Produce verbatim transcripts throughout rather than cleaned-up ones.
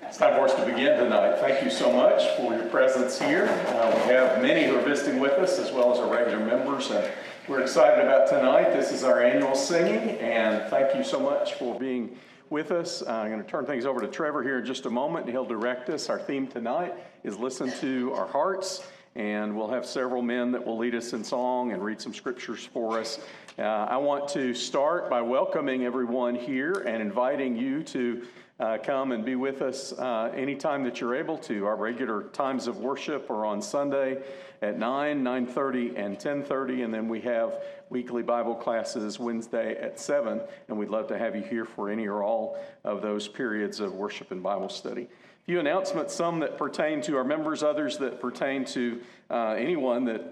It's time for us to begin tonight. Thank you so much for your presence here. Uh, we have many who are visiting with us, as well as our regular members, and we're excited about tonight. This is our annual singing, and thank you so much for being with us. Uh, I'm going to turn things over to Trevor here in just a moment, and he'll direct us. Our theme tonight is Listen to Our Hearts, and we'll have several men that will lead us in song and read some scriptures for us. Uh, I want to start by welcoming everyone here and inviting you to Uh, come and be with us uh, anytime that you're able to. Our regular times of worship are on Sunday at nine, nine thirty, and ten thirty, and then we have weekly Bible classes Wednesday at seven, and we'd love to have you here for any or all of those periods of worship and Bible study. A few announcements, some that pertain to our members, others that pertain to uh, anyone that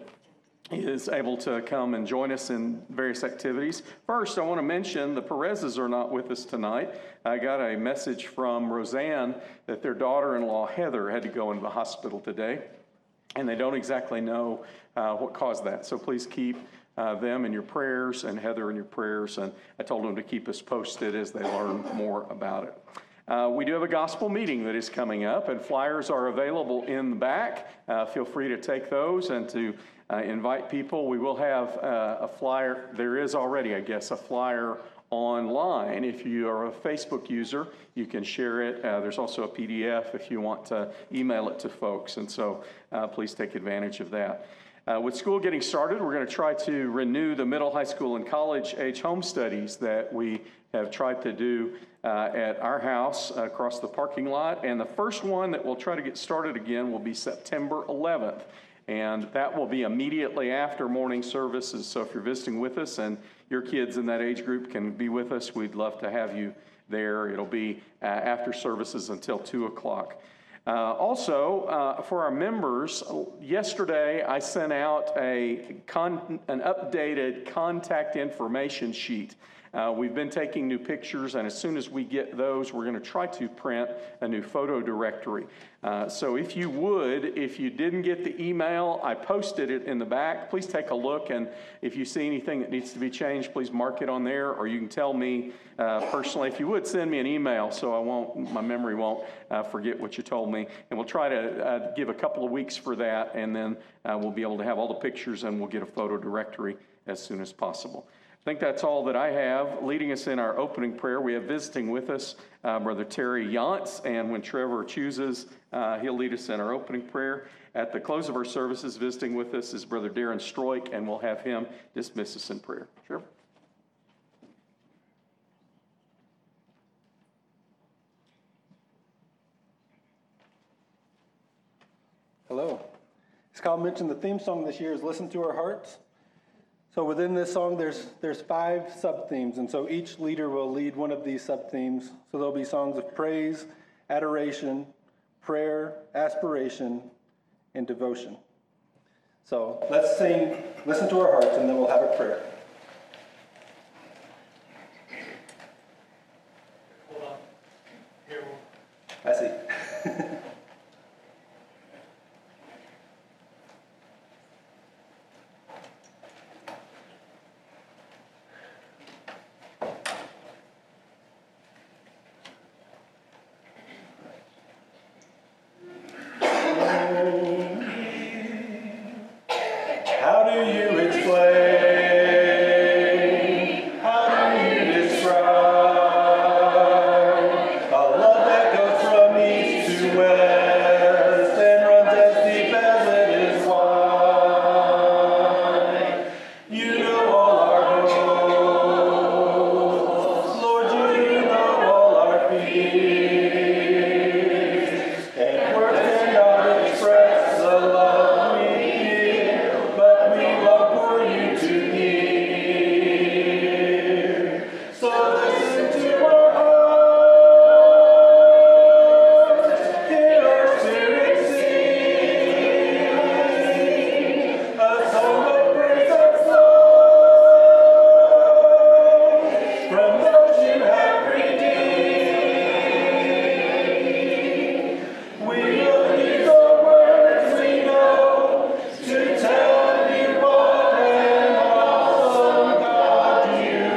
is able to come and join us in various activities. First, I want to mention the Perez's are not with us tonight. I got a message from Roseanne that their daughter-in-law, Heather, had to go into the hospital today, and they don't exactly know uh, what caused that. So please keep uh, them in your prayers and Heather in your prayers, and I told them to keep us posted as they learn more about it. Uh, we do have a gospel meeting that is coming up, and flyers are available in the back. Uh, feel free to take those and to uh, invite people. We will have uh, a flyer. There is already, I guess, a flyer online. If you are a Facebook user, you can share it. Uh, there's also a P D F if you want to email it to folks, and so uh, please take advantage of that. Uh, with school getting started, we're going to try to renew the middle, high school, and college age home studies that we have tried to do uh, at our house uh, across the parking lot. And the first one that we'll try to get started again will be September eleventh. And that will be immediately after morning services. So if you're visiting with us and your kids in that age group can be with us, we'd love to have you there. It'll be uh, after services until two o'clock. Uh, also, uh, for our members, yesterday I sent out a con- an updated contact information sheet. Uh, we've been taking new pictures, and as soon as we get those, we're going to try to print a new photo directory. Uh, so if you would, if you didn't get the email, I posted it in the back. Please take a look, and if you see anything that needs to be changed, please mark it on there, or you can tell me uh, personally. If you would, send me an email so I won't, my memory won't uh, forget what you told me. And we'll try to uh, give a couple of weeks for that, and then uh, we'll be able to have all the pictures, and we'll get a photo directory as soon as possible. I think that's all that I have. Leading us in our opening prayer, we have visiting with us uh, Brother Terry Yantz, and when Trevor chooses, uh, he'll lead us in our opening prayer. At the close of our services, visiting with us is Brother Darren Stroik, and we'll have him dismiss us in prayer. Trevor? Hello. As Kyle mentioned, the theme song this year is Listen to Our Hearts. So within this song, there's there's five sub-themes, and so each leader will lead one of these sub-themes. So there'll be songs of praise, adoration, prayer, aspiration, and devotion. So let's sing Listen to Our Hearts, and then we'll have a prayer. Hold on. Here. I see.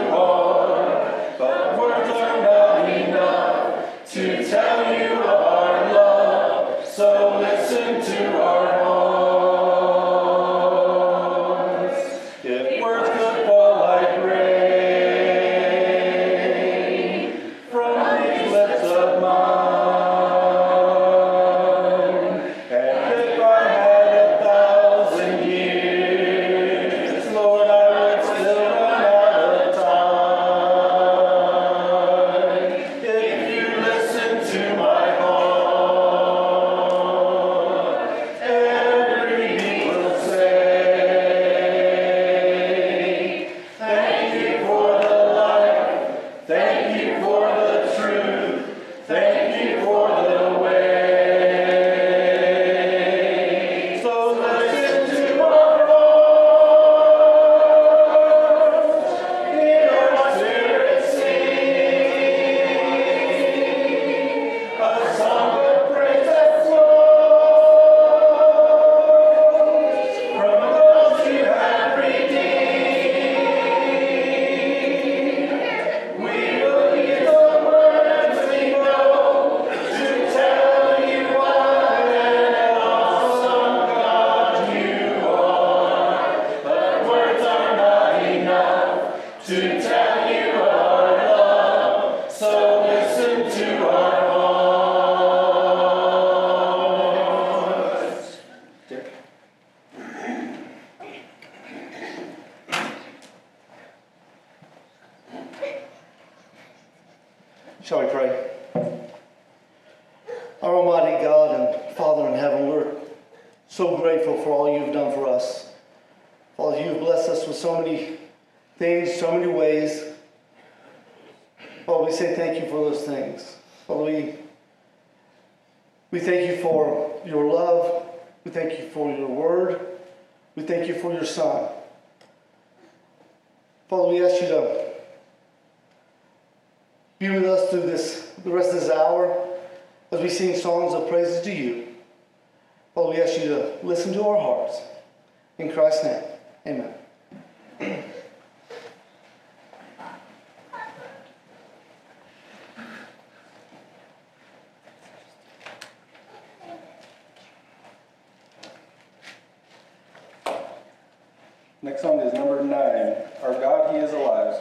To tell you our Thank you for the way. So listen to our hearts, hear our spirit sing, a song of praise that flows from those you have redeemed. We will hear the words we know to tell you what an awesome God you are. But words are not enough to tell you our love, so listen to our hearts. Derek? Shall we pray? Our Almighty God and Father in heaven, we're so grateful for all you've done for us. Father, you've blessed us with so many things, so many ways. Father, we say thank you for those things. Father, we, we thank you for your love. We thank you for your word. We thank you for your Son. Father, we ask you to be with us through this, the rest of this hour as we sing songs of praises to you. Father, we ask you to listen to our hearts. In Christ's name, amen. Next song is number nine, Our God, He is Alive.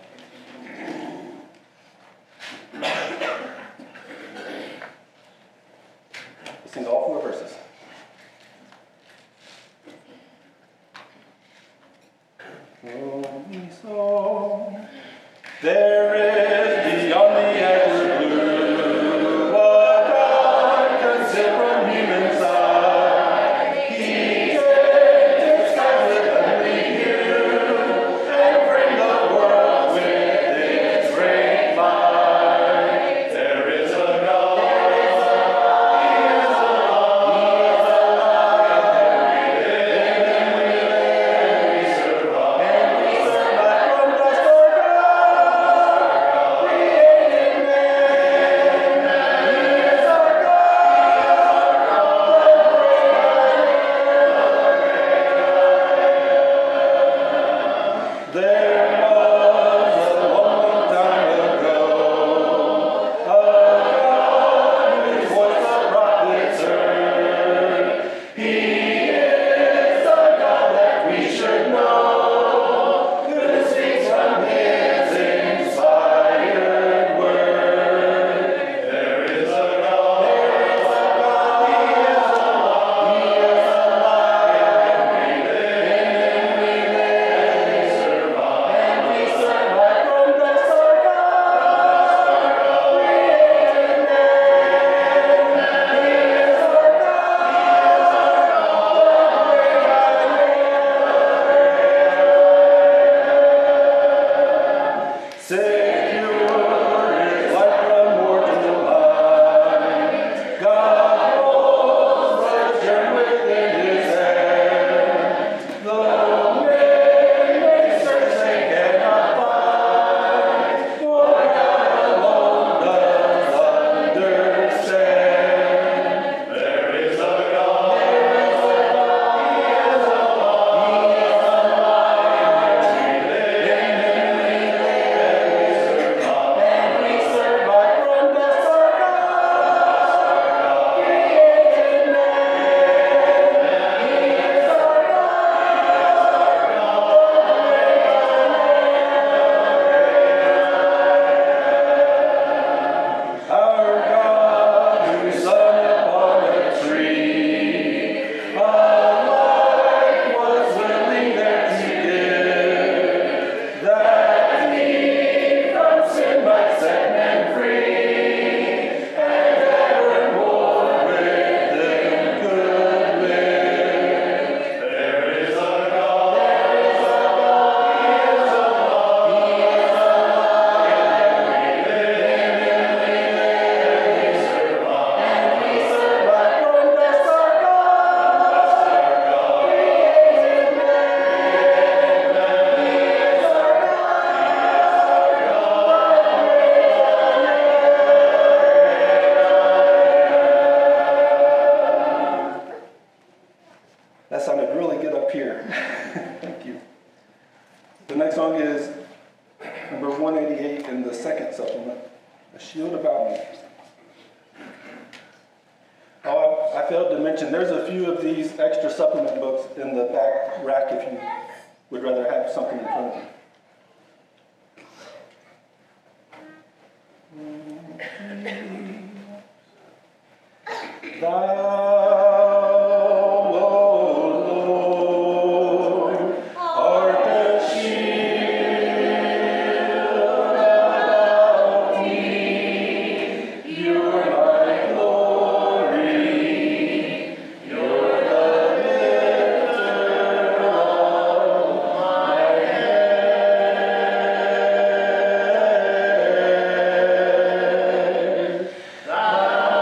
We'll sing all four verses. Oh, me so. There is beyond the azure blue what God concealed from human sight. He takes skies with heavenly hue and framed the world with its great light. There is a God, He is alive, and we survive, and we survive from dust to God. I failed to mention, there's a few of these extra supplement books in the back rack if you would rather have something in front of you. Thou, O Lord, art the shield about me. You're my glory. You're the lifter of my head. Thou,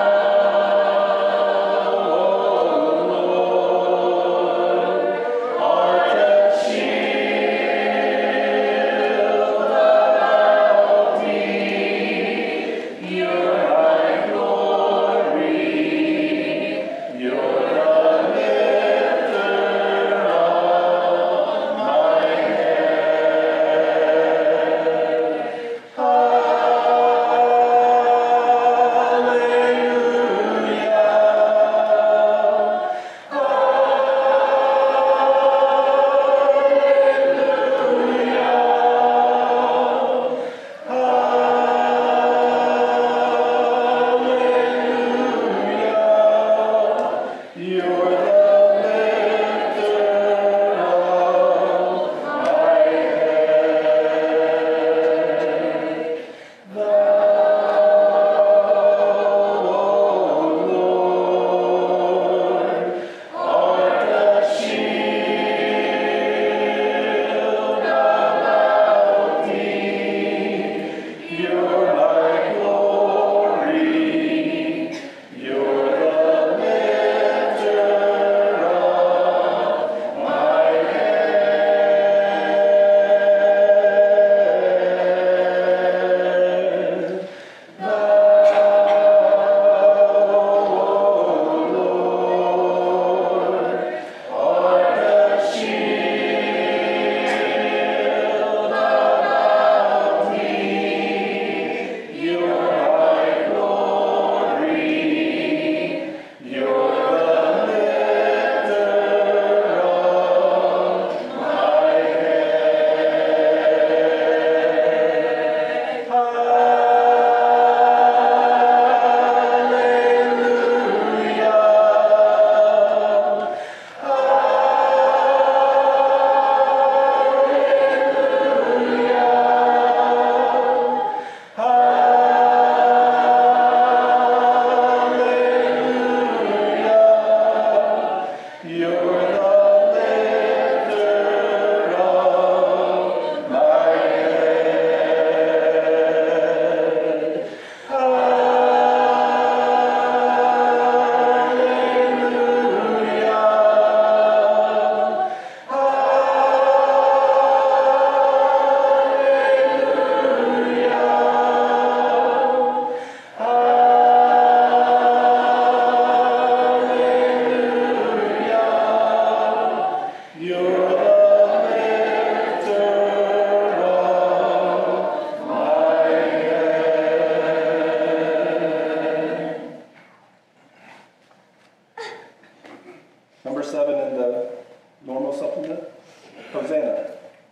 Number seven in the normal supplement, Hosanna.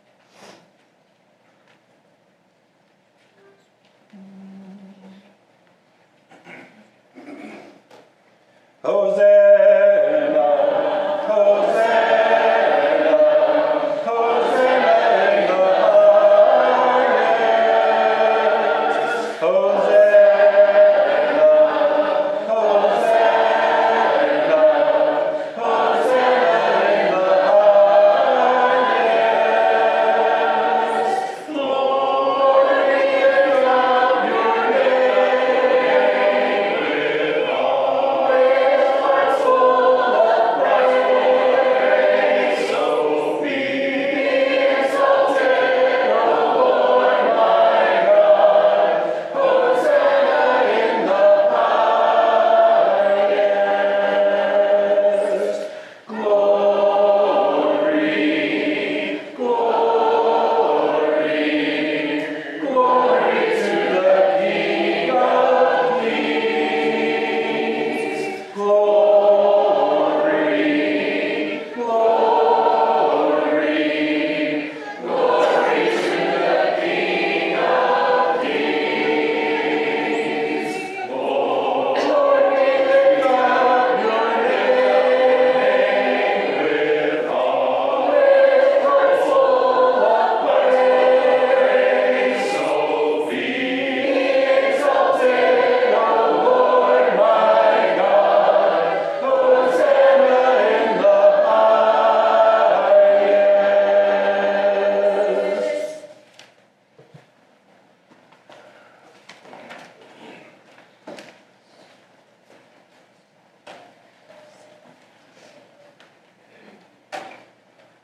Hosanna, Hosanna, Hosanna in the highest. Hosanna, Hosanna, Hosanna in the highest. Glory is of your name with all.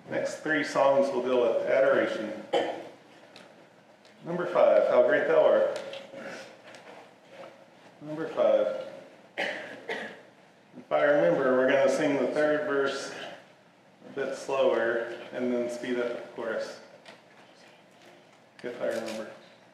Next three songs will deal with adoration. Number five, How Great Thou Art. Number five. If I remember, we're going to sing the third verse a bit slower and then speed up the chorus. If I remember.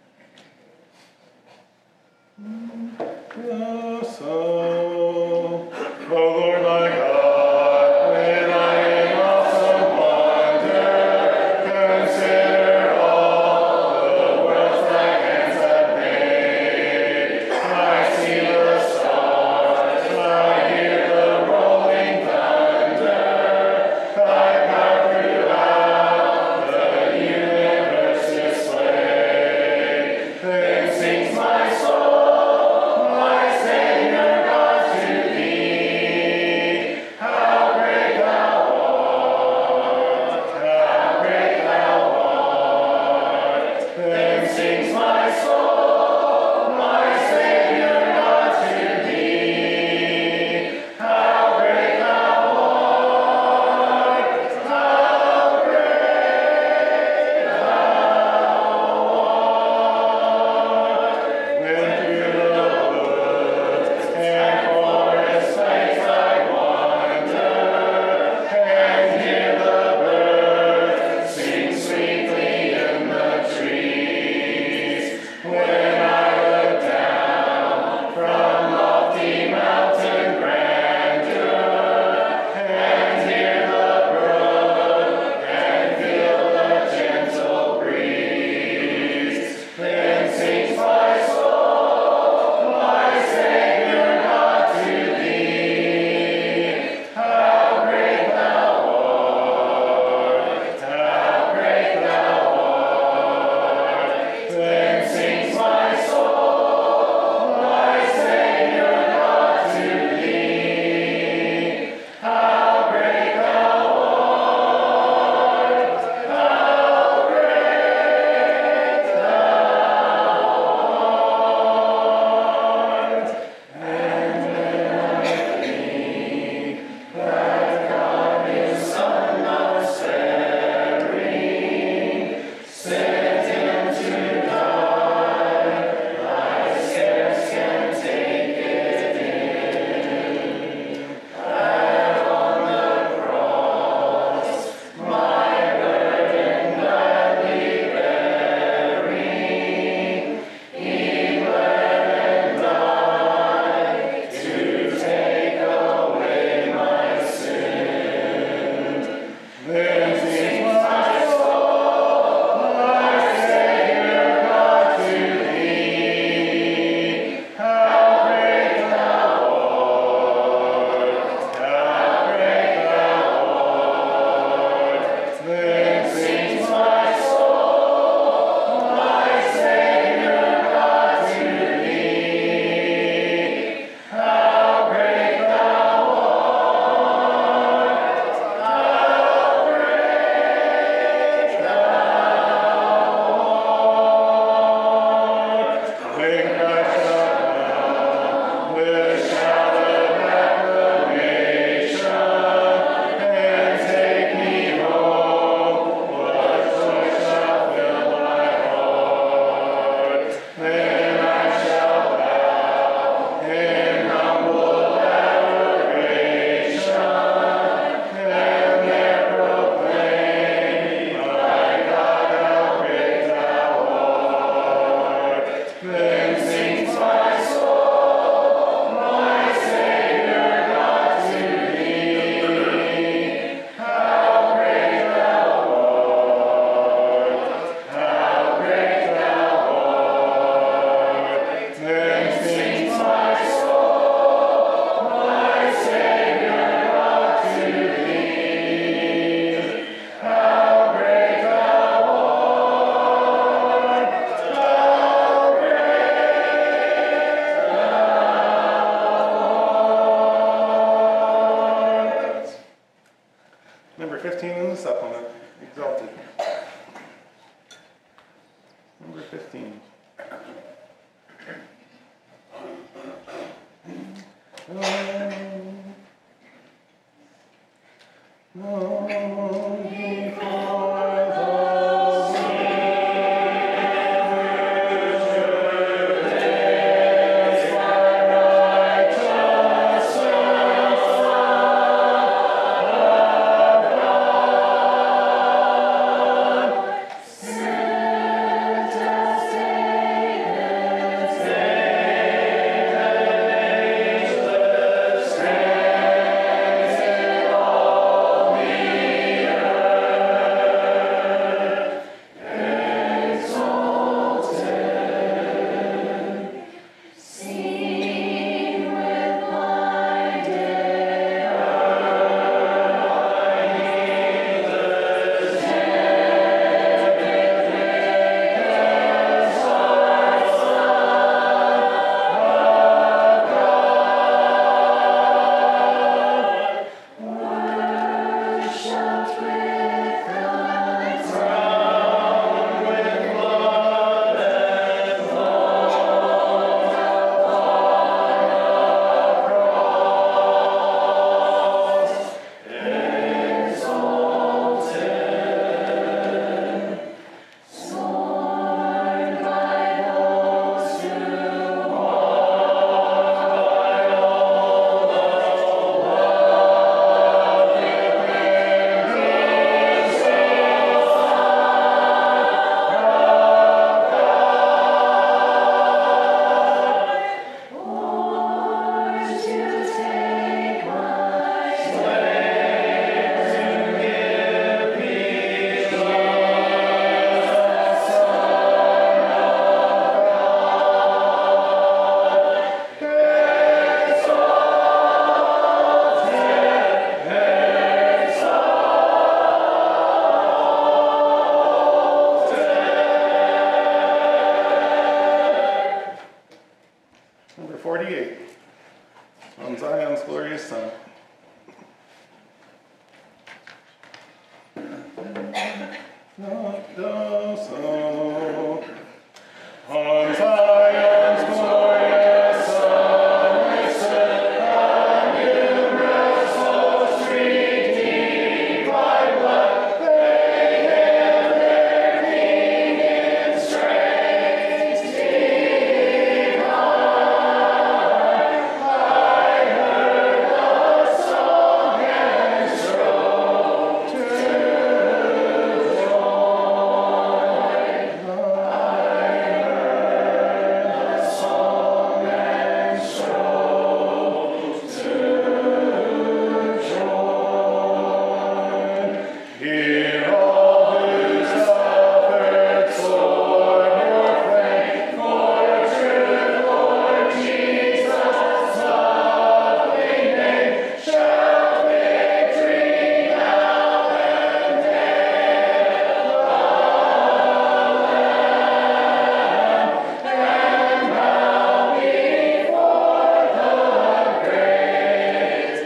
Oh, so, oh Lord my God, when I in awesome wonder consider all the worlds thy hands have made, I see the stars, I hear the rolling thunder, thy power throughout the universe displayed. Then sings my soul, my Savior God, to thee. How great thou art, how great thou art. Then sings my soul, my Savior God, to thee. How great thou art, how great thou art. When through the woods and forests sights I wander, and hear the birds sing sweetly in the trees. When I look down from lofty mountain grandeur, and hear the brook and feel the gentle breeze, then sings my soul, my Savior God, to thee. How great thou art, how great thou art. Then sings my soul, my Savior God, to thee. How great thou art, how great thou art. And then me, that God his Son must sparing, sent him to die, I scarce can take it in. That on the cross, my burden gladly bearing, he bled and died to take away my sin. Then sings my soul, my Savior God, to thee. How great thou art, how great thou art. Then sings my soul, my Savior God, to thee. How great thou art, how great thou art. When Christ shall come with shout of acclamation, and take me home, what joy shall fill my heart? Then I shall bow in humble adoration, and there proclaim, my God, how great thou art. Then sings my soul, my Savior God, to thee. How great thou art, how great thou art. Then sings my soul, my Savior God, to thee. How great thou art, how great thou art. Number fifteen in the supplement, Exalted. Number fifteen. Oh, oh, On Zion's glorious summit. On Zion's glorious summit, a numerous host redeemed by blood, they hailed their King in strength divine. I heard the song and strove to join. Hear all who suffered for your flame, for truth, Lord Jesus' lovely name, shout victory now and then. And bow before the great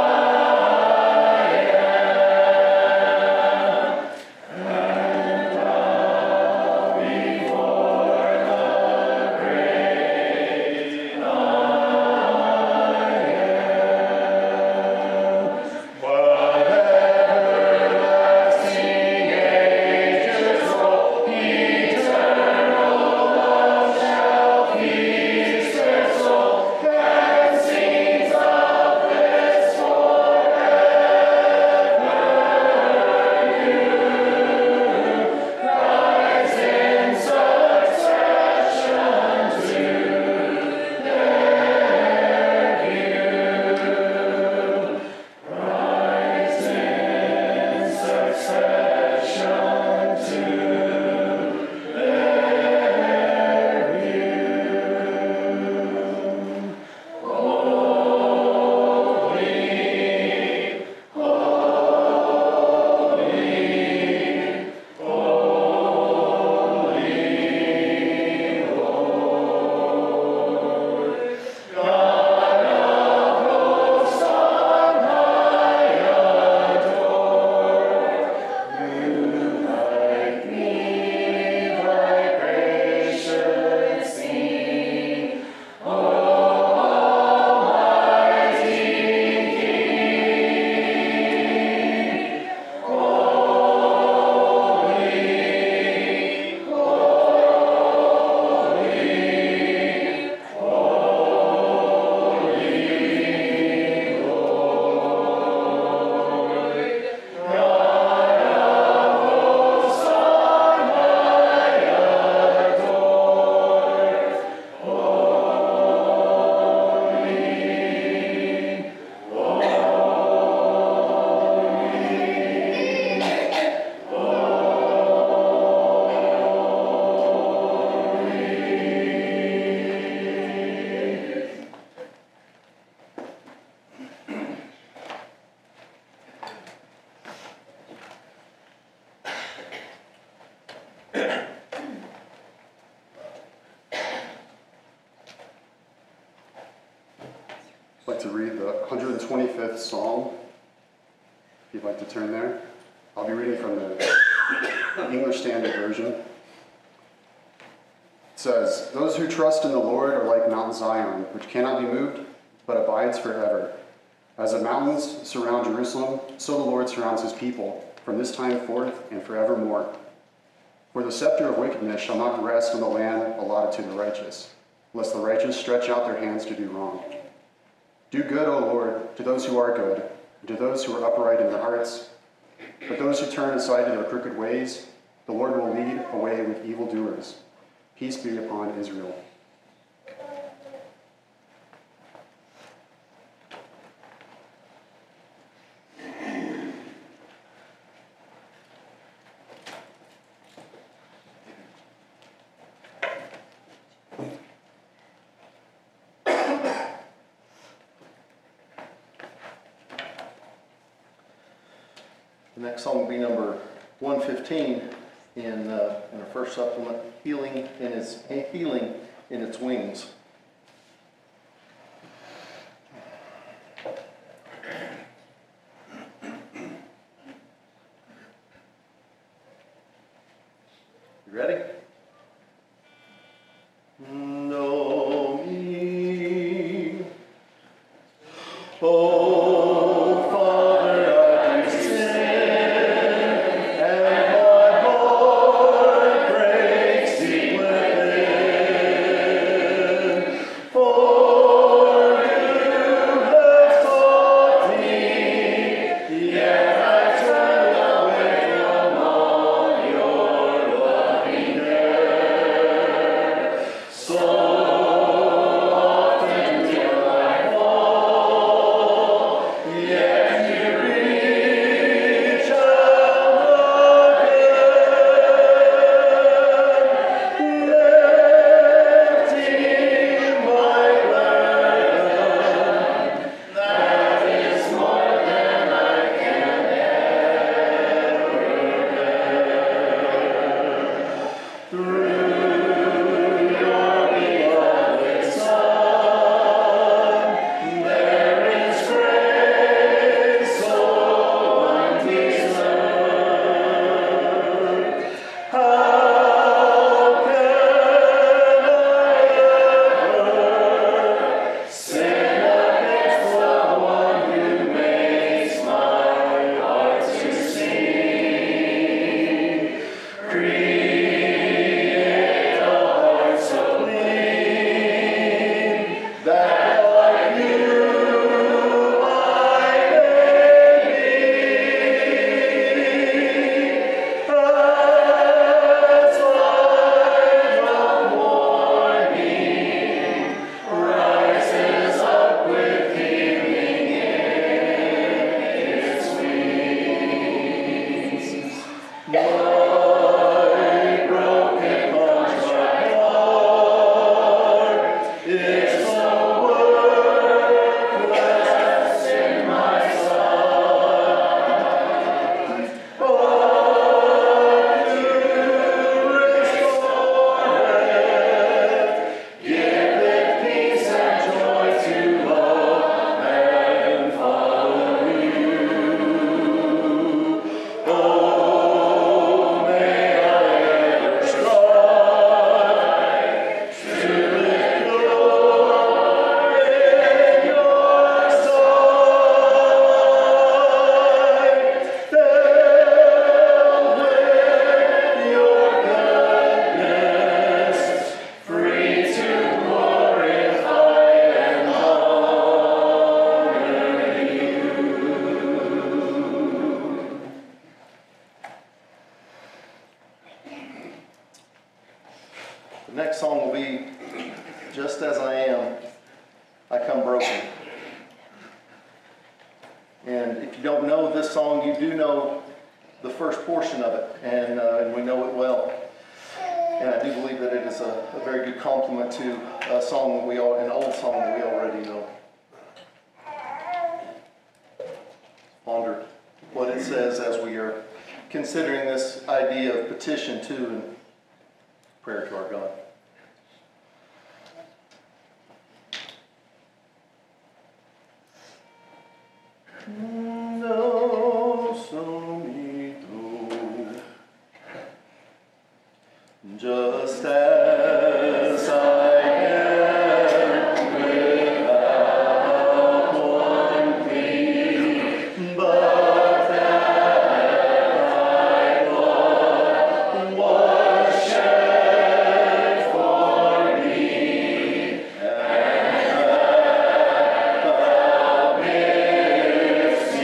I'd like to read the one hundred twenty-fifth Psalm, if you'd like to turn there. I'll be reading from the English Standard Version. It says, "Those who trust in the Lord are like Mount Zion, which cannot be moved, but abides forever. As the mountains surround Jerusalem, so the Lord surrounds his people, from this time forth and forevermore. For the scepter of wickedness shall not rest on the land allotted to the righteous, lest the righteous stretch out their hands to do wrong. Do good, O Lord, to those who are good, and to those who are upright in their hearts. But those who turn aside to their crooked ways, the Lord will lead away with evildoers. Peace be upon Israel." The next song will be number one fifteen in, uh, in our first supplement, Healing in Its, Healing in Its Wings. You ready? Know me, oh Father, I do sin, and my heart breaks deep within. For you have taught me, yet I turn away from all your loving care. So often till I fall, yet you reach out again, lifting my burden. That is more than I can ever bear. Through your beloved Son, there is grace so undeserved. How can I ever sin against the one who makes my heart to sing? Create a heart so clean that like you I may be. As light of morning rises up with healing in its wings, my broken contrite heart is so worthless in my sight. But you restore it, give it peace and joy to love and follow you. Oh, may I ever strive to live pure in your sight, filled with your goodness, free to glorify and honor you. The next song will be Just As I Am, I Come Broken. And if you don't know this song, you do know the first portion of it, and, uh, and we know it well. And I do believe that it is a, a very good complement to a song that we all, an old song that we already know. Ponder what it says as we are considering this idea of petition to and prayer to our God. No sonido, just as I am without one plea, but that thy blood was shed for me, and that thou bidst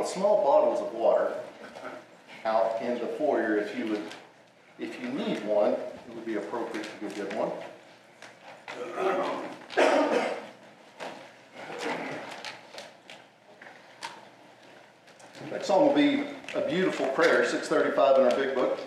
small bottles of water out in the foyer if you would, if you need one, it would be appropriate to go get one. Next song will be A Beautiful Prayer, six thirty-five in our big book.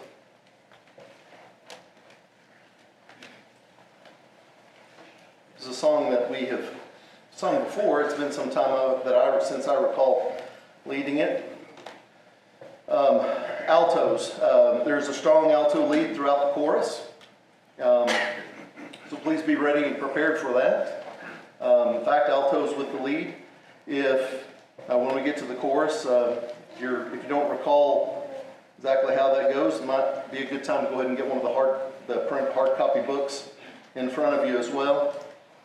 This is a song that we have sung before. It's been some time that I, since I recall leading it. Um, altos. Um, there's a strong alto lead throughout the chorus. Um, so please be ready and prepared for that. Um, in fact, altos with the lead. If uh, when we get to the chorus, uh, if, you're, if you don't recall exactly how that goes, it might be a good time to go ahead and get one of the hard, the print hard copy books in front of you as well.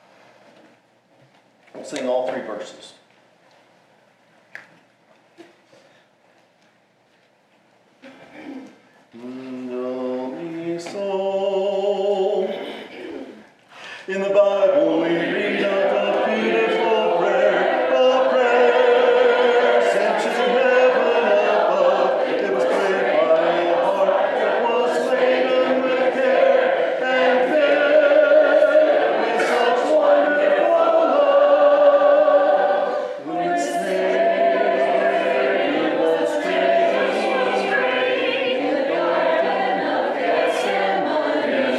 We'll sing all three verses. In the Bible we read of a beautiful prayer, a prayer sent to heaven above. It was prayed by a heart that was laden with care and filled with such wonderful love. We say it was prayed in the garden of Gethsemane.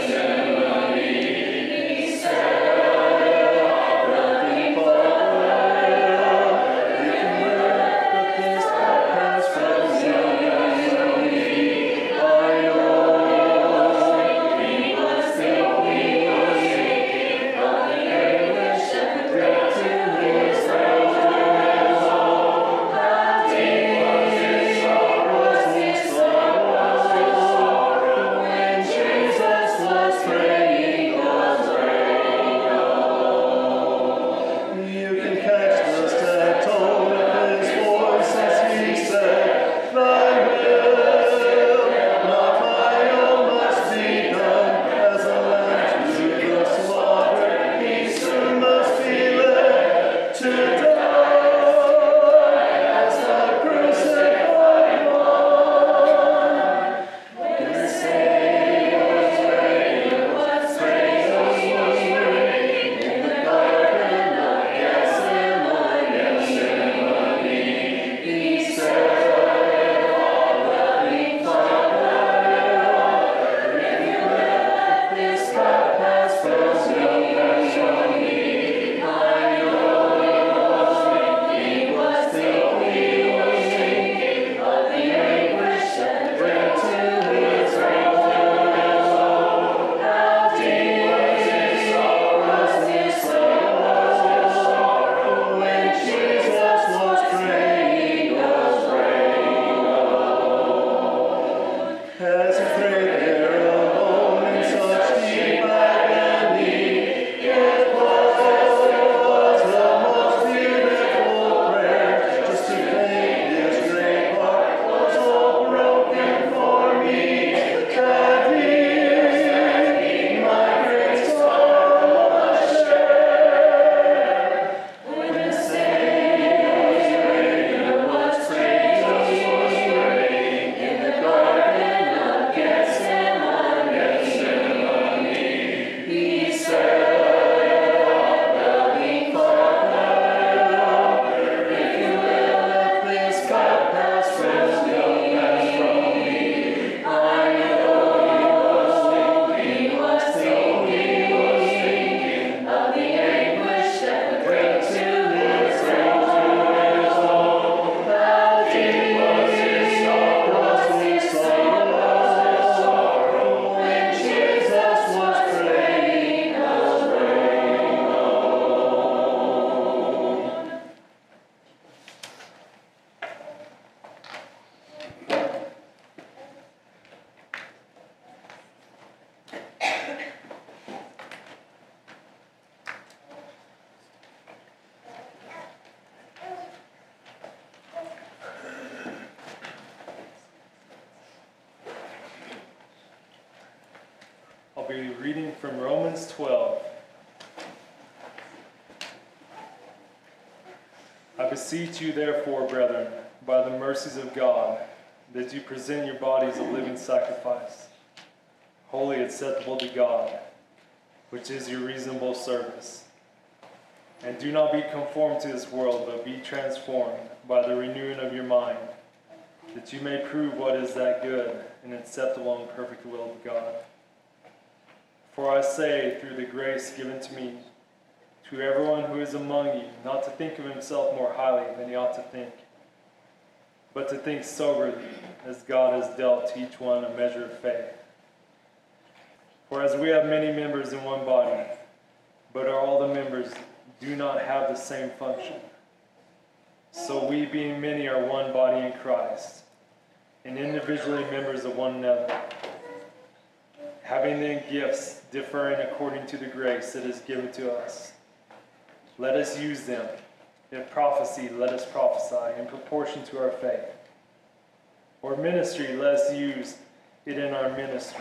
I'll be reading from Romans twelve. I beseech you, therefore, brethren, by the mercies of God, that you present your bodies a living sacrifice, wholly acceptable to God, which is your reasonable service. And do not be conformed to this world, but be transformed by the renewing of your mind, that you may prove what is that good and acceptable and perfect will of God. For I say, through the grace given to me, to everyone who is among you, not to think of himself more highly than he ought to think, but to think soberly, as God has dealt to each one a measure of faith. For as we have many members in one body, but are all the members do not have the same function, so we, being many, are one body in Christ, and individually members of one another, having then gifts differing according to the grace that is given to us. Let us use them. If prophecy, let us prophesy in proportion to our faith. Or ministry, let us use it in our ministry.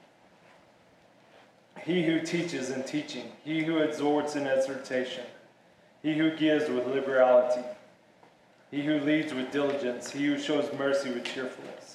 He who teaches in teaching, he who exhorts in exhortation, he who gives with liberality, he who leads with diligence, he who shows mercy with cheerfulness.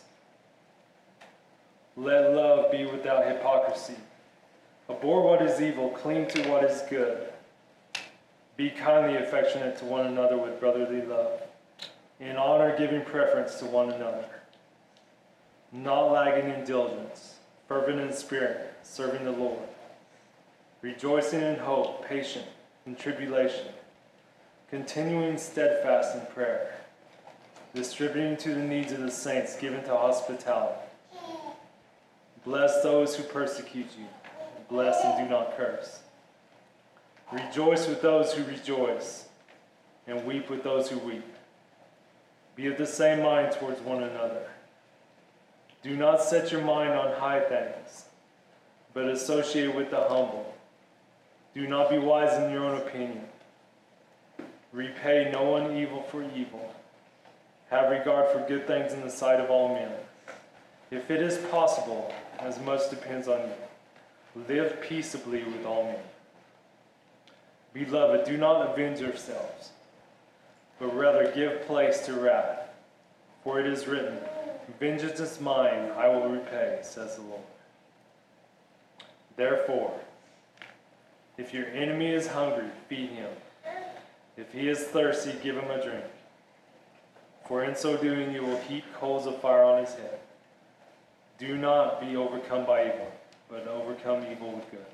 Let love be without hypocrisy. Abhor what is evil, cling to what is good. Be kindly affectionate to one another with brotherly love, in honor giving preference to one another, not lagging in diligence, fervent in spirit, serving the Lord, rejoicing in hope, patient in tribulation, continuing steadfast in prayer, distributing to the needs of the saints, given to hospitality. Bless those who persecute you, bless and do not curse. Rejoice with those who rejoice, and weep with those who weep. Be of the same mind towards one another. Do not set your mind on high things, but associate with the humble. Do not be wise in your own opinion. Repay no one evil for evil. Have regard for good things in the sight of all men. If it is possible, as much depends on you, live peaceably with all men. Beloved, do not avenge yourselves, but rather give place to wrath. For it is written, vengeance is mine, I will repay, says the Lord. Therefore, if your enemy is hungry, feed him. If he is thirsty, give him a drink. For in so doing you will heap coals of fire on his head. Do not be overcome by evil, but overcome evil with good.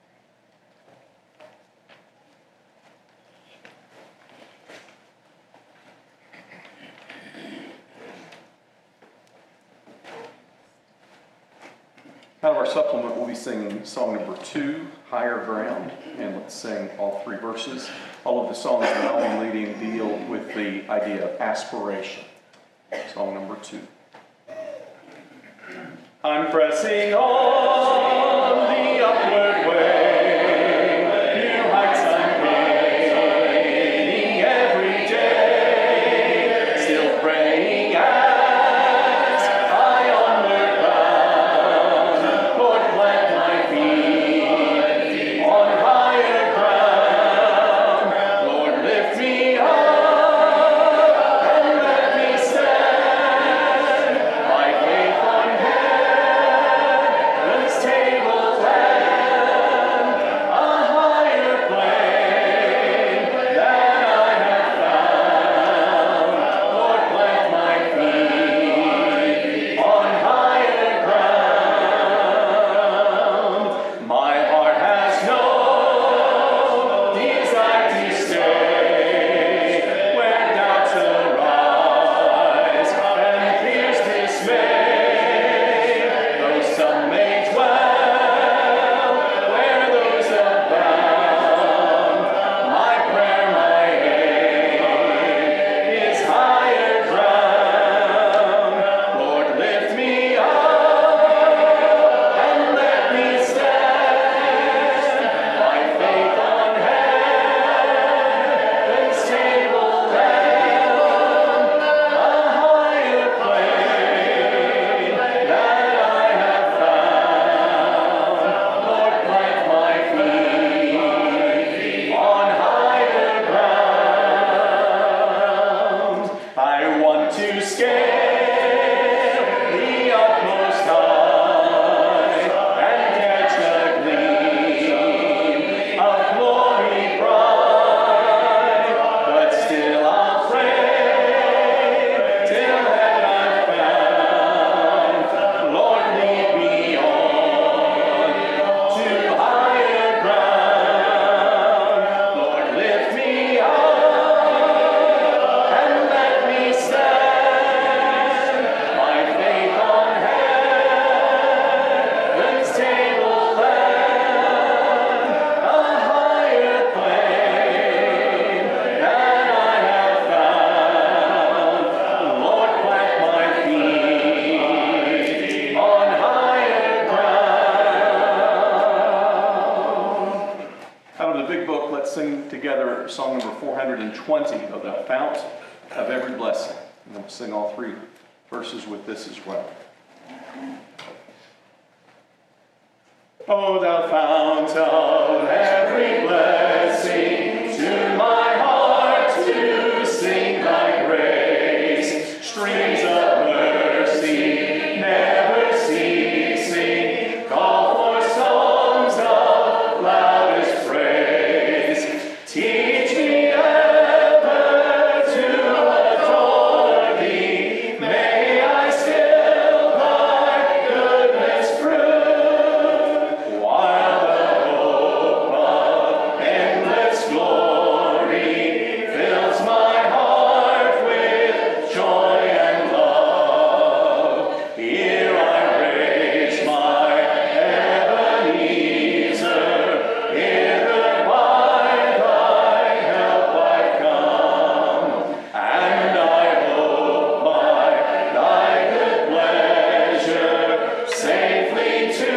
Out of our supplement, we'll be singing song number two, Higher Ground, and let's sing all three verses. All of the songs that I'll be leading deal with the idea of aspiration. Song number two. I'm pressing on the upward way, new heights I'm gaining every day, still praying as I onward bound. Lord, plant my feet on higher ground. Lord, lift me up and let me stand. My faith on heaven's to scale the utmost high and catch a gleam of glory bright. But still I'll pray till heaven I've found. Lord, lead me on to higher ground. Lord, lift me up and let me stand. My faith on heaven's tableland, a higher plane than I have found. Lord, plant my feet on higher ground. Out of the big book, let's sing together song number four hundred twenty, "O thou fount of every blessing." And we'll sing all three verses with this as well. O thou fount of every blessing, to my heart to sing thy grace, streams of mercy never ceasing, call for songs of loudest praise. Teach me ever to adore thee, may I still thy goodness prove, while the hope of endless glory fills my heart with joy and love. Here I raise my Ebenezer, hither by thy help I come, and I hope by thy good pleasure safely to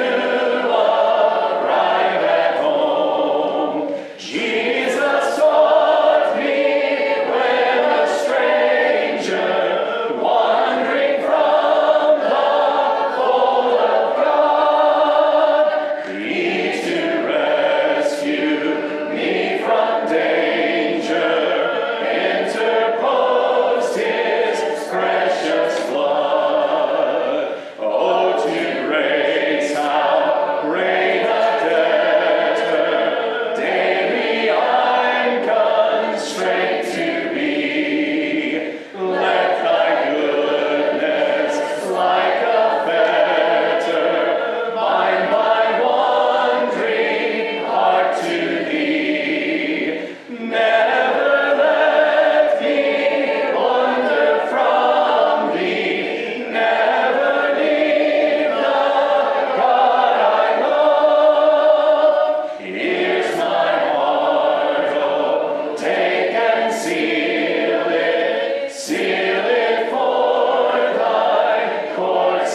arrive at home. Jesus taught me when a stranger, wandering from the fold of God, please to rescue me from danger, interposed his precious blood. Oh, to grace how great a debtor daily I'm constrained to be. Let thy goodness, like a fetter, bind my wandering heart to thee. Never let me wander from thee, never leave the God I love. Here's my heart, oh, take and seal it, seal it for thy courts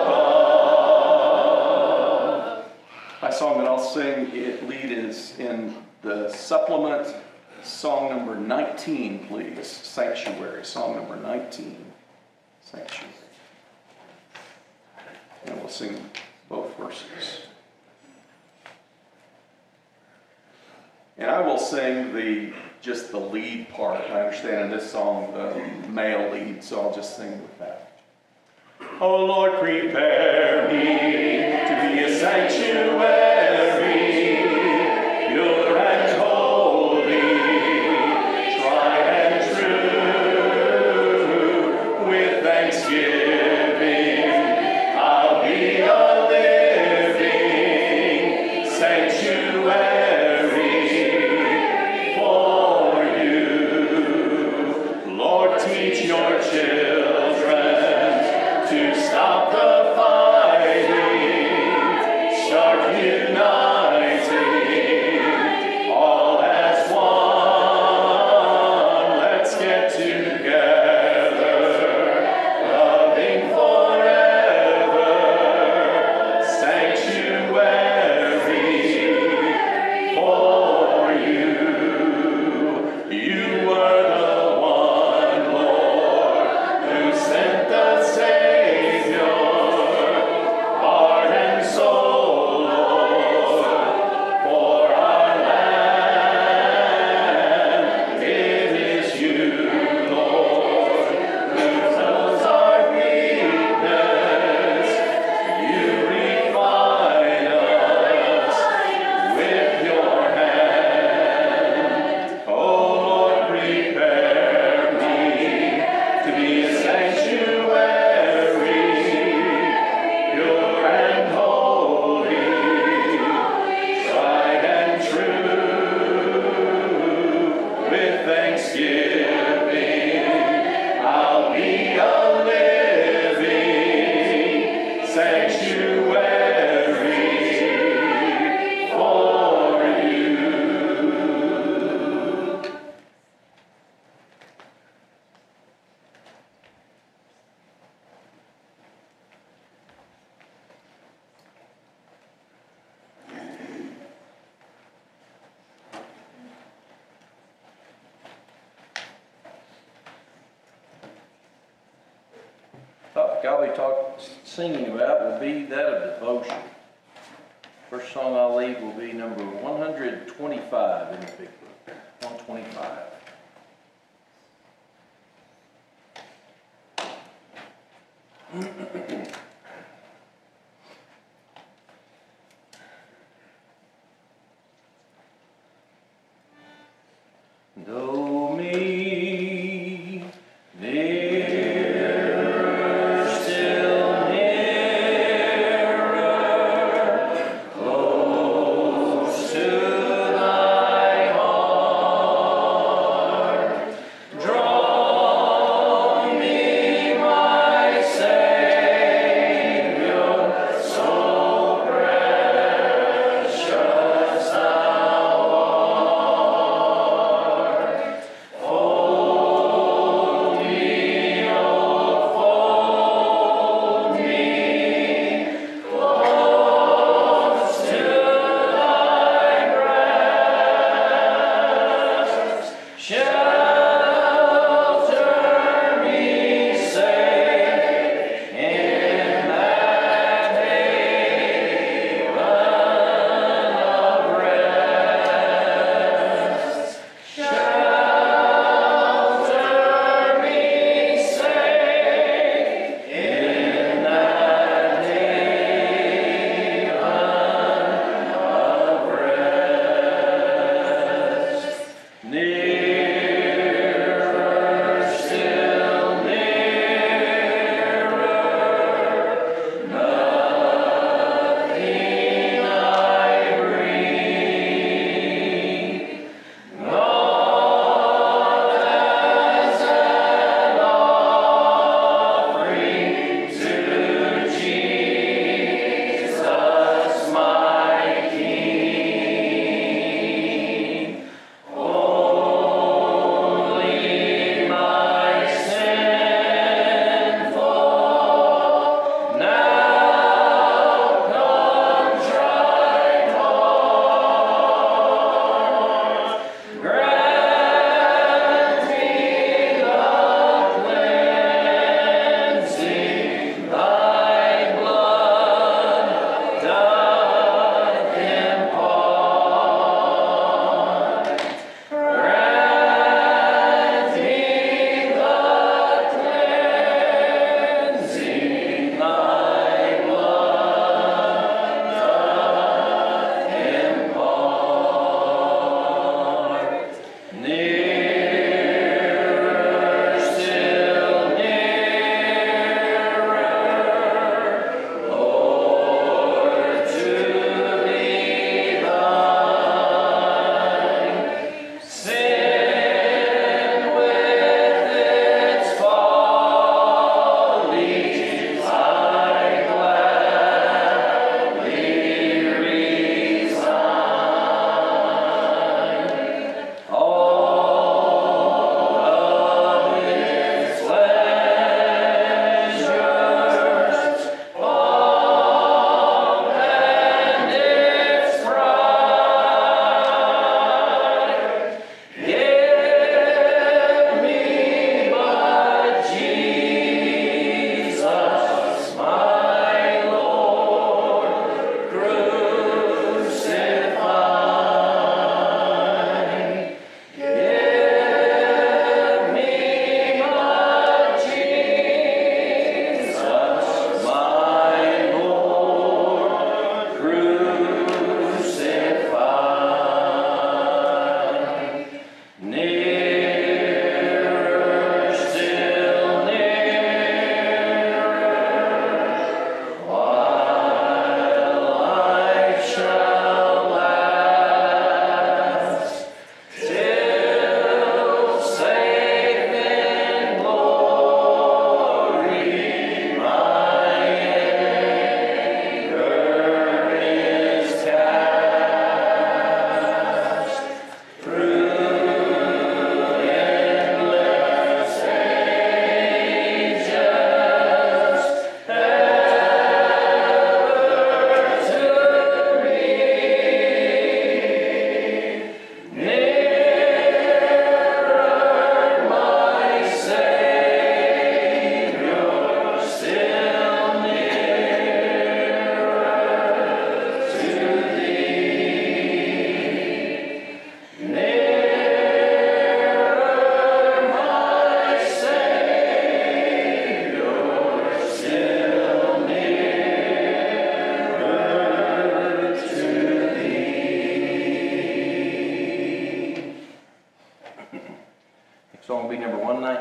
above. My song that I'll sing, it lead is in the supplement, song number nineteen, please. Sanctuary, song number nineteen, Sanctuary. And we'll sing both verses. And I will sing the, just the lead part. I understand in this song, the male lead, so I'll just sing with that. Oh Lord, prepare me to be a sanctuary, pure and holy, tried and true. With thanksgiving, I'll be a living sanctuary for you. Lord, teach your children to stop the fighting, start uniting. topic I'll be talk, singing about will be that of devotion. First song I'll lead will be number one hundred twenty-five in the big book, one twenty-five. Do me nearer, still nearer, close to thy heart. Draw me, my Savior.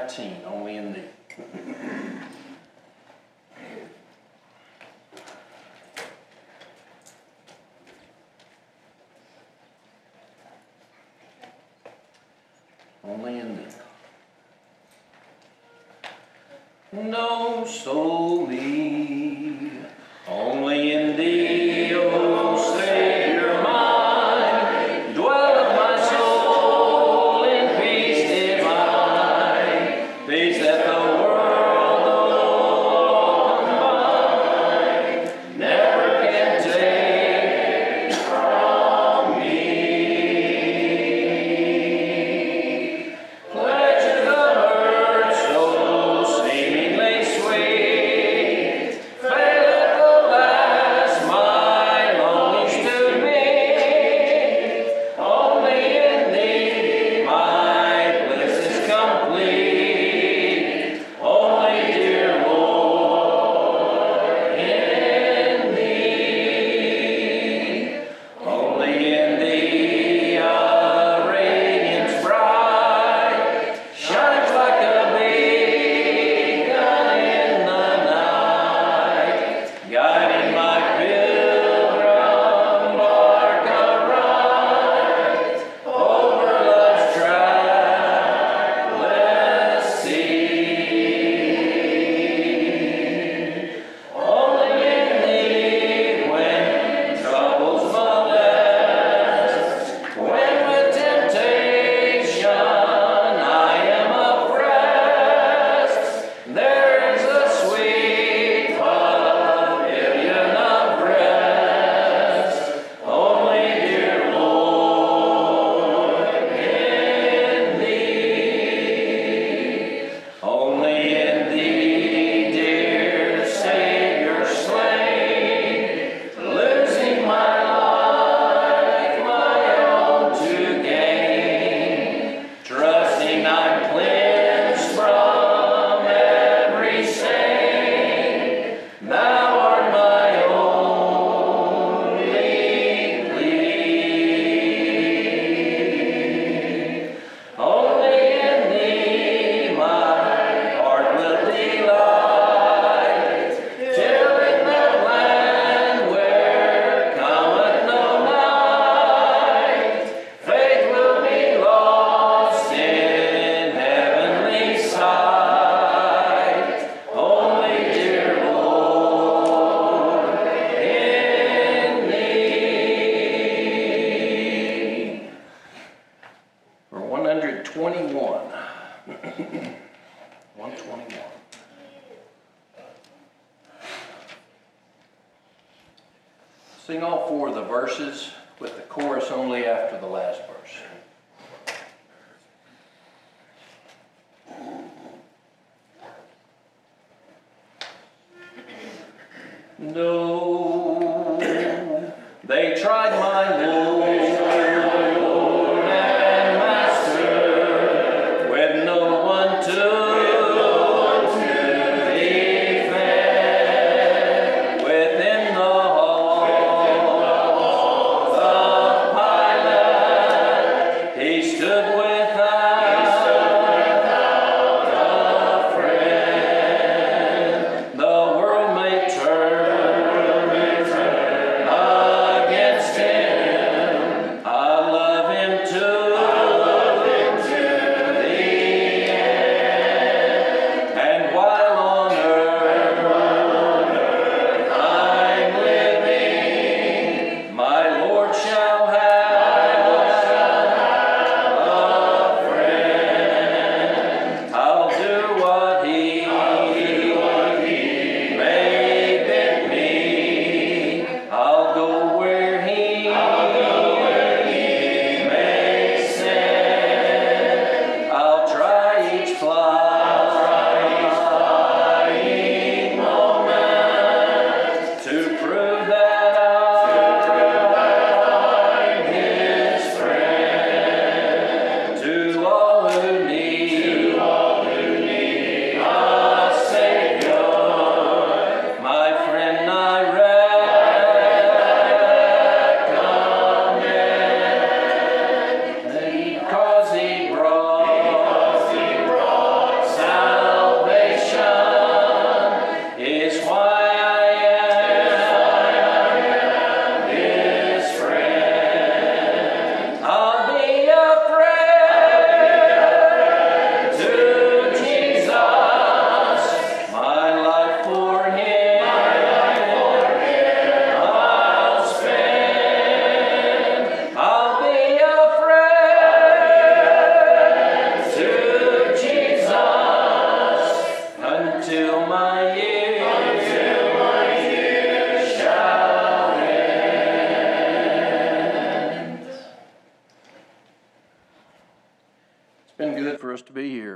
nineteen, Only in Thee. Only in Thee. No soul me, only in Thee, O Savior mine, dwelleth my soul in peace divine, peace that the world all combined never can take from me. Pleasures of earth so seemingly sweet, fail at the last my longings to meet. Only in Thee my bliss is complete. Only, dear Lord, in Thee. Only in Thee a radiance bright shines like a beacon in the night, guiding my pilgrim bark aright over love's trackless sea. Only in Thee when troubles molest, when with temptation I am oppressed, there is a sweet pavilion of rest. Only, dear Lord, in Thee. Only in Thee, dear Savior slain, losing my life, my own to gain, trusting I'm cleansed from every stain. Thou art my only plea. Only in Thee my heart will delight, till in that land where cometh no night, faith will be lost in heavenly sight. Only, dear Lord, in Thee. For one hundred twenty-one. one twenty-one. Sing all four of the verses with the chorus only after the last verse. No, they tried my Lord and Master with no one to defend. Within the halls of Pilate, he stood without a friend. The world may turn against him,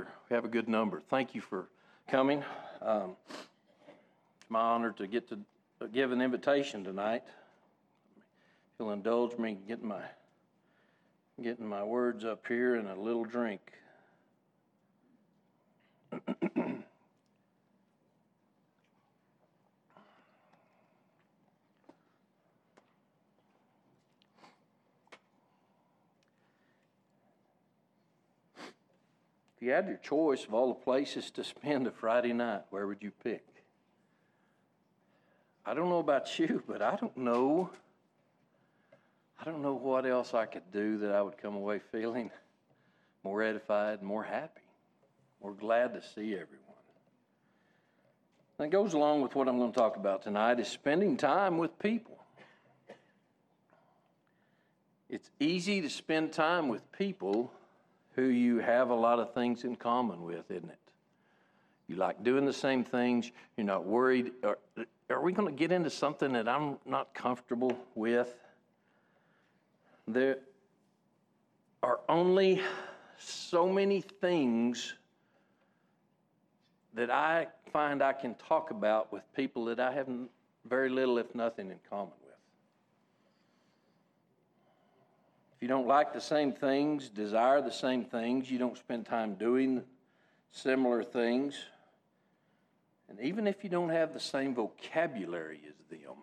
here. We have a good number. Thank you for coming. Um, it's my honor to get to give an invitation tonight. If you'll indulge me getting my getting my words up here and a little drink. If you had your choice of all the places to spend a Friday night, where would you pick? I don't know about you, but I don't know. I don't know what else I could do that I would come away feeling more edified, more happy, more glad to see everyone. That goes along with what I'm going to talk about tonight, is spending time with people. It's easy to spend time with people who you have a lot of things in common with, isn't it? You like doing the same things. You're not worried. Are, are we going to get into something that I'm not comfortable with? There are only so many things that I find I can talk about with people that I have very little, if nothing, in common with. If you don't like the same things, desire the same things, you don't spend time doing similar things, and even if you don't have the same vocabulary as them,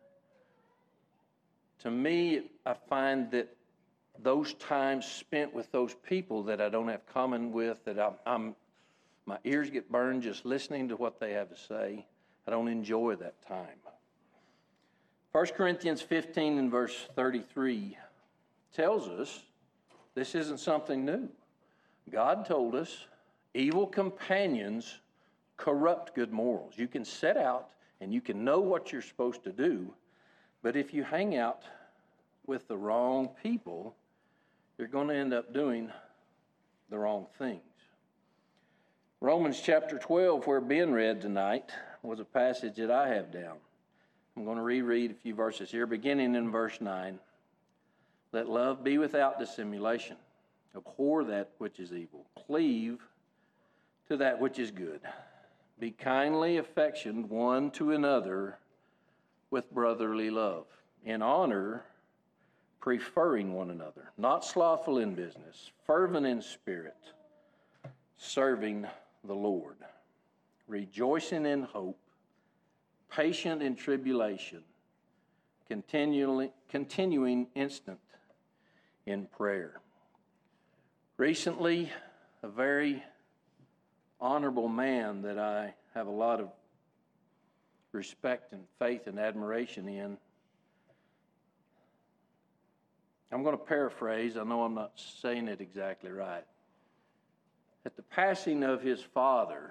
to me, I find that those times spent with those people that I don't have common with, that I'm, I'm my ears get burned just listening to what they have to say. I don't enjoy that time. First Corinthians fifteen and verse thirty-three tells us this isn't something new. God told us evil companions corrupt good morals. You can set out and you can know what you're supposed to do, but if you hang out with the wrong people, you're going to end up doing the wrong things. Romans chapter twelve, where Ben read tonight, was a passage that I have down. I'm going to reread a few verses here, beginning in verse nine. Let love be without dissimulation. Abhor that which is evil. Cleave to that which is good. Be kindly affectioned one to another with brotherly love. In honor, preferring one another. Not slothful in business. Fervent in spirit. Serving the Lord. Rejoicing in hope. Patient in tribulation. Continually, continuing instant in prayer. Recently, a very honorable man that I have a lot of respect and faith and admiration in, I'm going to paraphrase, I know I'm not saying it exactly right. At the passing of his father,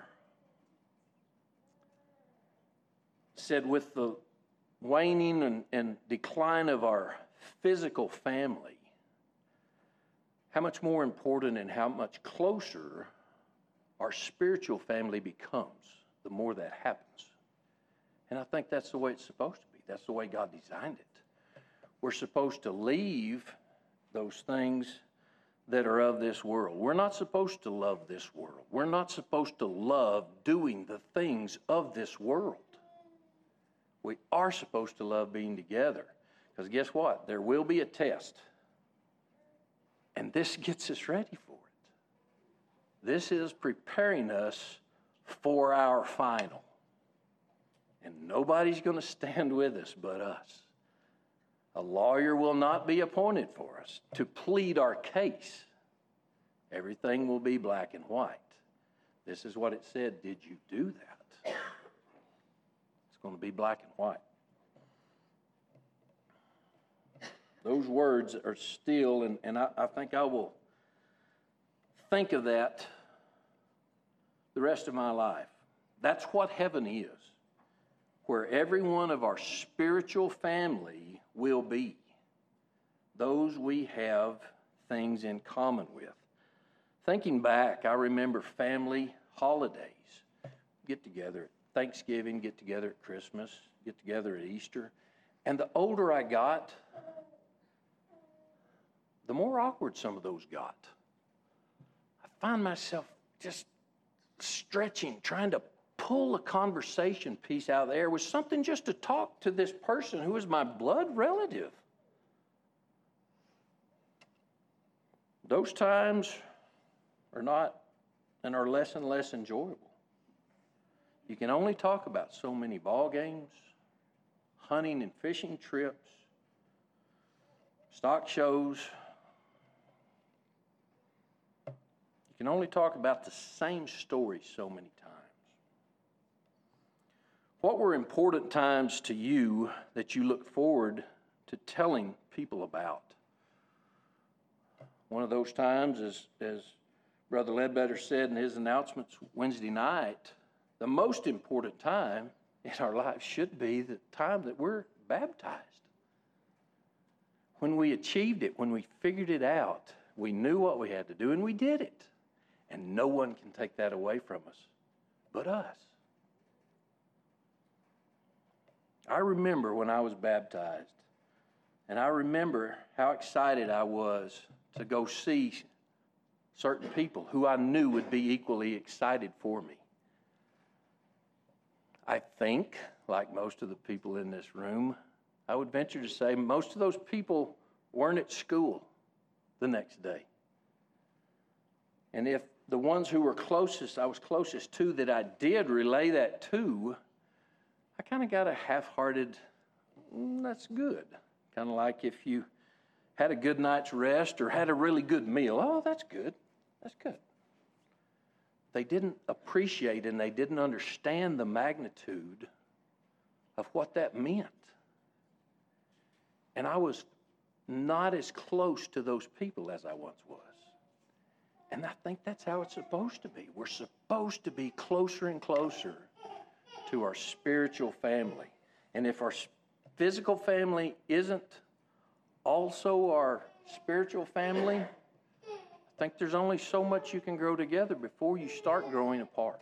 said with the waning and, and decline of our physical family, how much more important and how much closer our spiritual family becomes the more that happens. And I think that's the way it's supposed to be. That's the way God designed it. We're supposed to leave those things that are of this world. We're not supposed to love this world. We're not supposed to love doing the things of this world. We are supposed to love being together. Because guess what? There will be a test. And this gets us ready for it. This is preparing us for our final. And nobody's going to stand with us but us. A lawyer will not be appointed for us to plead our case. Everything will be black and white. This is what it said. Did you do that? It's going to be black and white. Those words are still, and, and I, I think I will think of that the rest of my life. That's what heaven is, where every one of our spiritual family will be. Those we have things in common with. Thinking back, I remember family holidays. Get together at Thanksgiving, get together at Christmas, get together at Easter. And the older I got, the more awkward some of those got. I find myself just stretching, trying to pull a conversation piece out of the air was something just to talk to this person who is my blood relative. Those times are not and are less and less enjoyable. You can only talk about so many ball games, hunting and fishing trips, stock shows. You can only talk about the same story so many times. What were important times to you that you look forward to telling people about? One of those times, as, as Brother Ledbetter said in his announcements Wednesday night, the most important time in our lives should be the time that we're baptized. When we achieved it, when we figured it out, we knew what we had to do and we did it. And no one can take that away from us but us. I remember when I was baptized, and I remember how excited I was to go see certain people who I knew would be equally excited for me. I think, like most of the people in this room, I would venture to say most of those people weren't at school the next day. And if the ones who were closest, I was closest to, that I did relay that to, I kind of got a half-hearted, mm, that's good. Kind of like if you had a good night's rest or had a really good meal. Oh, that's good. That's good. They didn't appreciate and they didn't understand the magnitude of what that meant. And I was not as close to those people as I once was. And I think that's how it's supposed to be. We're supposed to be closer and closer to our spiritual family. And if our physical family isn't also our spiritual family, I think there's only so much you can grow together before you start growing apart.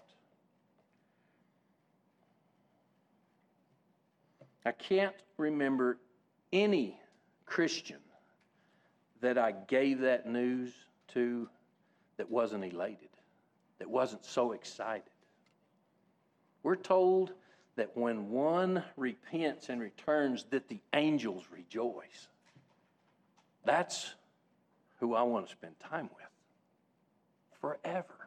I can't remember any Christian that I gave that news to that wasn't elated, that wasn't so excited. We're told that when one repents and returns, that the angels rejoice. That's who I want to spend time with forever.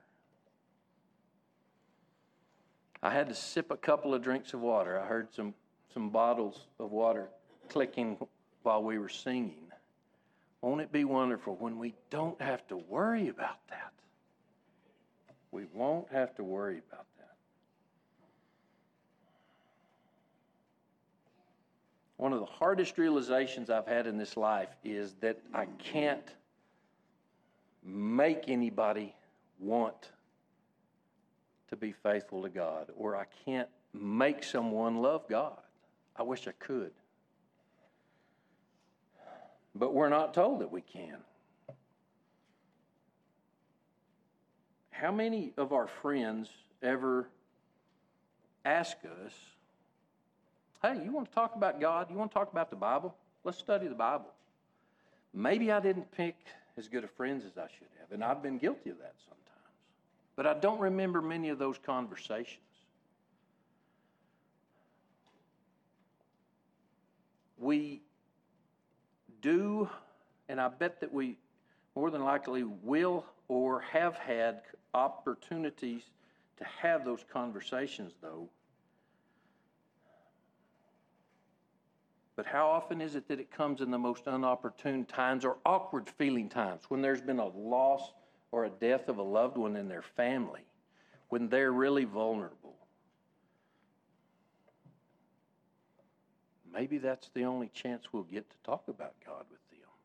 I had to sip a couple of drinks of water. I heard some, some bottles of water clicking while we were singing. Won't it be wonderful when we don't have to worry about that? We won't have to worry about that. One of the hardest realizations I've had in this life is that I can't make anybody want to be faithful to God, or I can't make someone love God. I wish I could. But we're not told that we can. How many of our friends ever ask us, hey, you want to talk about God? You want to talk about the Bible? Let's study the Bible. Maybe I didn't pick as good of friends as I should have, and I've been guilty of that sometimes. But I don't remember many of those conversations. We do, and I bet that we more than likely will or have had opportunities to have those conversations, though. But how often is it that it comes in the most unopportune times or awkward feeling times, when there's been a loss or a death of a loved one in their family, when they're really vulnerable? Maybe that's the only chance we'll get to talk about God with them.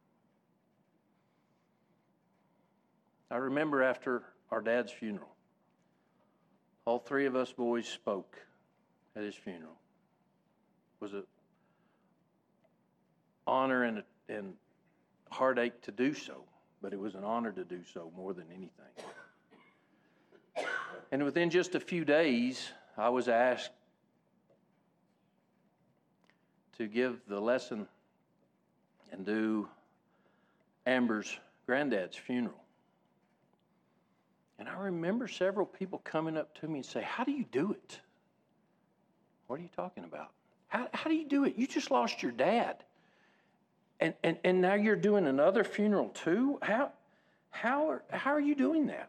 I remember after our dad's funeral, all three of us boys spoke at his funeral. It was an honor and, a, and heartache to do so, but it was an honor to do so more than anything. And within just a few days, I was asked to give the lesson and do Amber's granddad's funeral. And I remember several people coming up to me and say, how do you do it? What are you talking about? How, how do you do it? You just lost your dad. And, and, and now you're doing another funeral too? How, how, are, how are you doing that?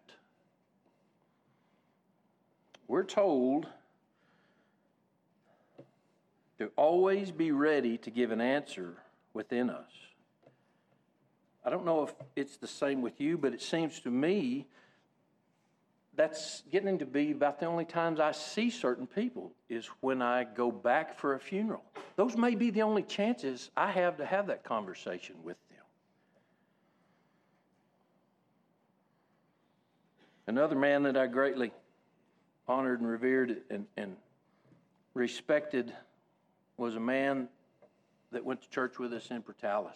We're told to always be ready to give an answer within us. I don't know if it's the same with you, but it seems to me that's getting to be about the only times I see certain people is when I go back for a funeral. Those may be the only chances I have to have that conversation with them. Another man that I greatly honored and revered and, and respected was a man that went to church with us in Portales.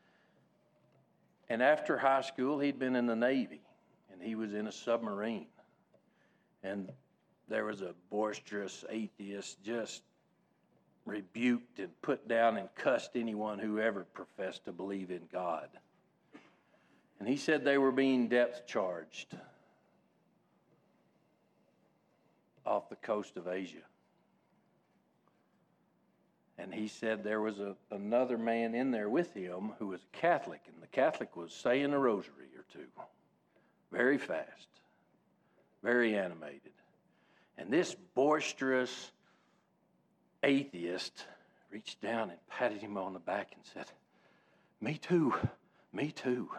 And after high school, he'd been in the Navy, and he was in a submarine. And there was a boisterous atheist just rebuked and put down and cussed anyone who ever professed to believe in God. And he said they were being depth charged off the coast of Asia. And he said there was a, another man in there with him who was a Catholic, and the Catholic was saying a rosary or two, very fast, very animated. And this boisterous atheist reached down and patted him on the back and said, "Me too, me too."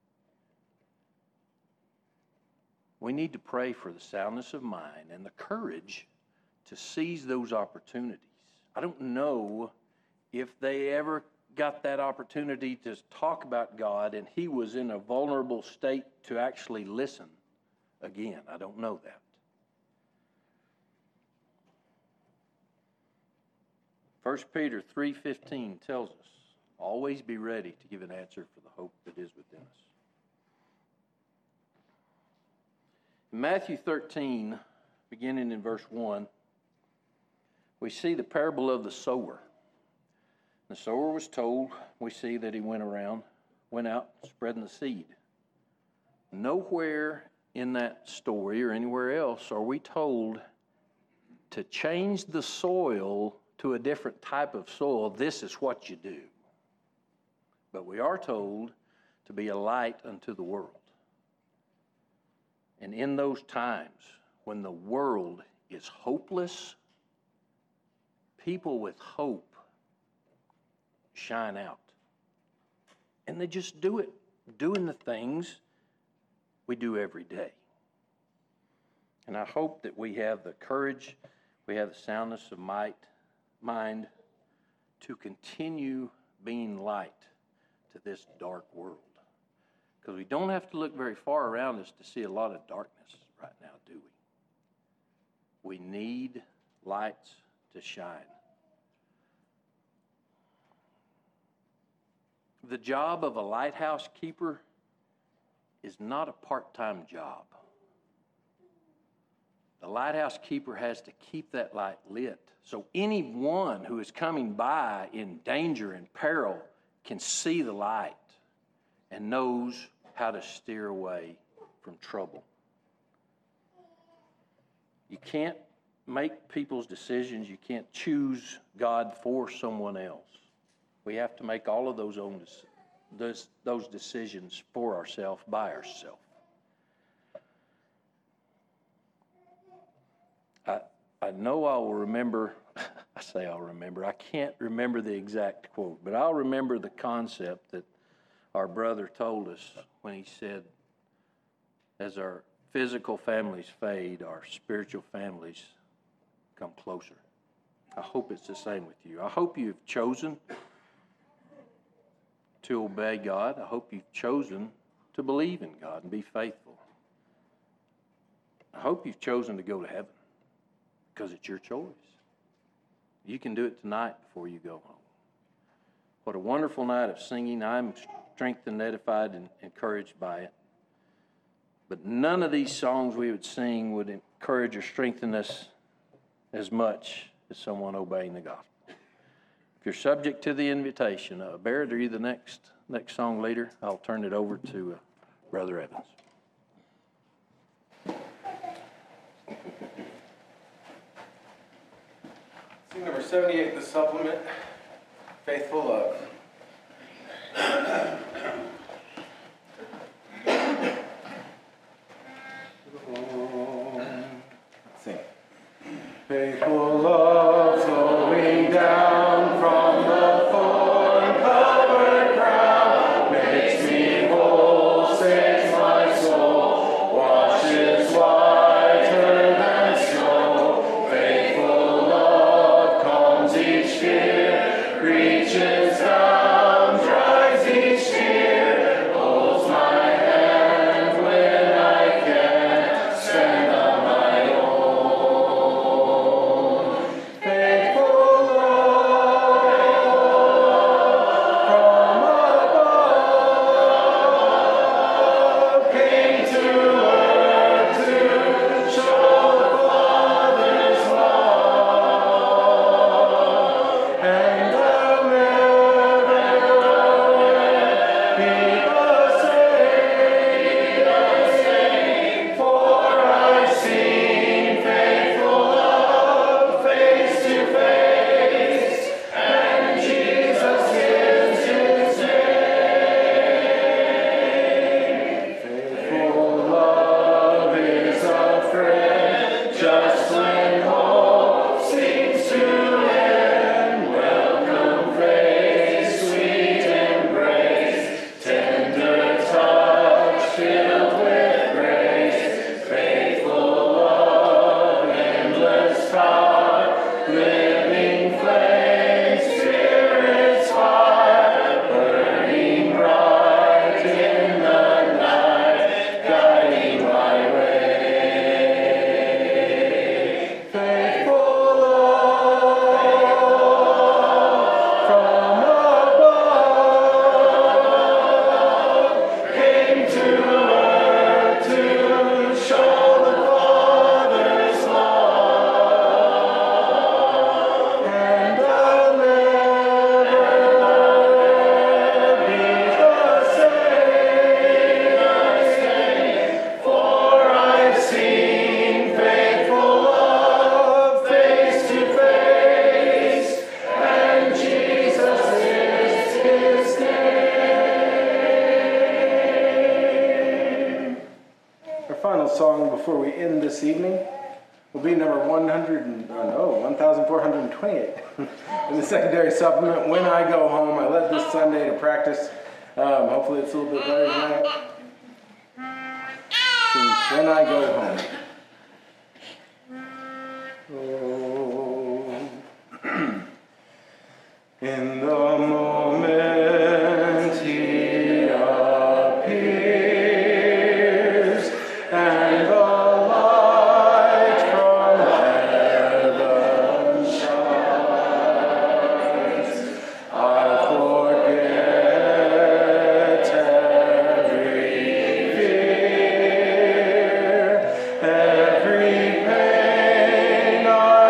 We need to pray for the soundness of mind and the courage to seize those opportunities. I don't know if they ever got that opportunity to talk about God and he was in a vulnerable state to actually listen again. I don't know that. First Peter three fifteen tells us, always be ready to give an answer for the hope that is within us. In Matthew thirteen, beginning in verse one, we see the parable of the sower. The sower was told, we see that he went around, went out spreading the seed. Nowhere in that story or anywhere else are we told to change the soil to a different type of soil. This is what you do. But we are told to be a light unto the world. And in those times when the world is hopeless, people with hope shine out. And they just do it, doing the things we do every day. And I hope that we have the courage, we have the soundness of might, mind to continue being light to this dark world. Because we don't have to look very far around us to see a lot of darkness right now, do we? We need lights to shine. The job of a lighthouse keeper is not a part-time job. The lighthouse keeper has to keep that light lit so anyone who is coming by in danger and peril can see the light and knows how to steer away from trouble. You can't make people's decisions. You can't choose God for someone else. We have to make all of those own those, those decisions for ourselves, by ourselves. I, I know I will remember, I say I'll remember, I can't remember the exact quote, but I'll remember the concept that our brother told us when he said, as our physical families fade, our spiritual families come closer. I hope it's the same with you. I hope you've chosen to obey God. I hope you've chosen to believe in God and be faithful. I hope you've chosen to go to heaven because it's your choice. You can do it tonight before you go home. What a wonderful night of singing. I'm strengthened, edified, and encouraged by it. But none of these songs we would sing would encourage or strengthen us as much as someone obeying the gospel. If you're subject to the invitation, uh, Barrett, are you the next next song leader? I'll turn it over to uh, Brother Evans. Number seventy-eight, the supplement, Faithful Love. Let's sing. Faithful love flowing down from the thorn-covered crown makes me whole, saves my soul, washes whiter than snow. Faithful love calms each fear, reaches down, dries each tear, holds my hand when I can't stand on my own. Faithful love from above came to earth to show the Father's love, and I'll never be the same, for I've seen faithful love face to face, and Jesus is his name. Faithful love is a friend just when hope seems to end. Welcome face, sweet embrace, tender touch filled with grace. Faithful love, endless power, living flame, Spirit's fire, burning bright in the night, guiding my way. Faithful love from above came to earth to show the Father's love, and I'll never be the same, for I've seen faithful love face to face, and Jesus is his name. Our final song before we end this evening will be number one hundred and, oh no, one thousand four hundred twenty-eight in the secondary supplement, When I Go Home. I led this Sunday to practice. Um, hopefully it's a little bit better tonight. Sing When I Go Home. Oh. In the moment he appears, and the light from heaven shines, I forget every fear, every pain I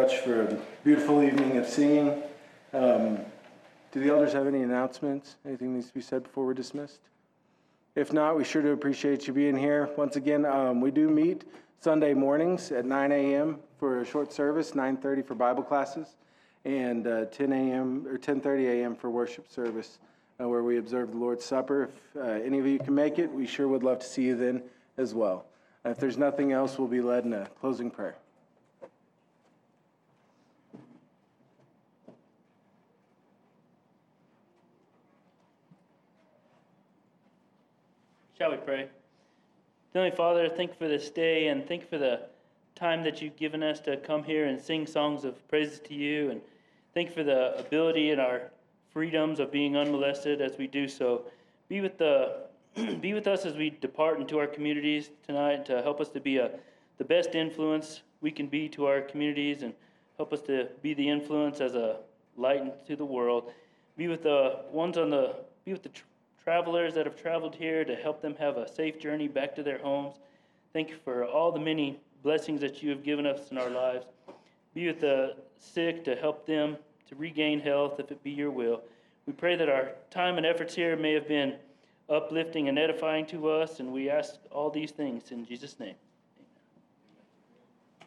much for a beautiful evening of singing. Um, do the elders have any announcements? Anything needs to be said before we're dismissed? If not, we sure do appreciate you being here. Once again, um, we do meet Sunday mornings at nine a.m. for a short service, nine thirty for Bible classes, and uh, ten a.m. or ten thirty a.m. for worship service, uh, where we observe the Lord's Supper. If uh, any of you can make it, we sure would love to see you then as well. If there's nothing else, we'll be led in a closing prayer. Shall we pray? Heavenly Father, thank you for this day, and thank you for the time that you've given us to come here and sing songs of praises to you, and thank you for the ability and our freedoms of being unmolested as we do so. Be with the be with us as we depart into our communities tonight, to help us to be a the best influence we can be to our communities, and help us to be the influence as a light into the world. Be with the ones on the be with the tr- travelers that have traveled here, to help them have a safe journey back to their homes. Thank you for all the many blessings that you have given us in our lives. Be with the sick, to help them to regain health if it be your will. We pray that our time and efforts here may have been uplifting and edifying to us, and we ask all these things in Jesus' name.